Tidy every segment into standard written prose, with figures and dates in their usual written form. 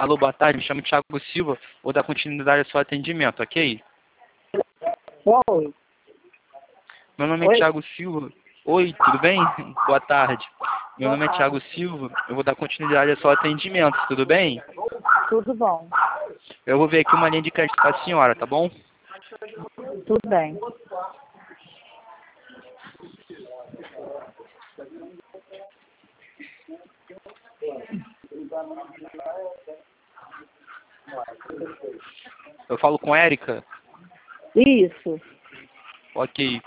Alô, boa tarde, me chamo Thiago Silva, vou dar continuidade ao seu atendimento, ok? Oi. Meu nome é Oi. Thiago Silva. Oi, tudo bem? Boa tarde. Meu Boa nome é tarde. Thiago Silva, eu vou dar continuidade ao seu atendimento, tudo bem? Tudo bom. Eu vou ver aqui uma linha de crédito para a senhora, tá bom? Tudo bem. Eu falo com Érica? Isso. Ok.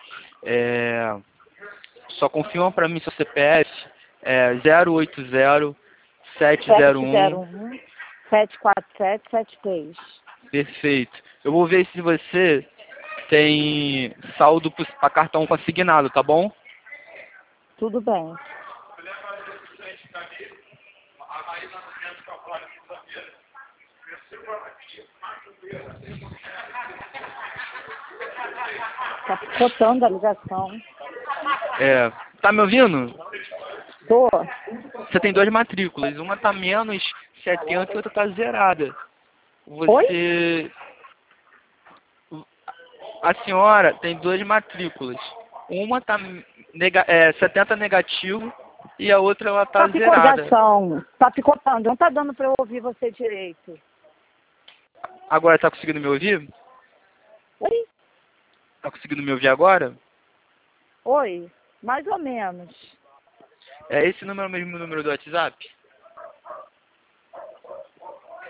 Só confirma para mim seu CPF, 080 701. 701 74773. Perfeito. Eu vou ver se você tem saldo para cartão consignado, tá bom? Tudo bem. Tá cortando a ligação. Tá me ouvindo? Tô. Você tem duas matrículas, uma tá menos 70 e outra tá zerada. Oi? A senhora tem duas matrículas. Uma tá 70 negativo e a outra ela tá Tá zerada. picotação. Tá picotando. Não tá dando pra eu ouvir você direito. Agora tá conseguindo me ouvir? Oi? Tá conseguindo me ouvir agora? Oi. Mais ou menos. É esse número, é o mesmo número do WhatsApp?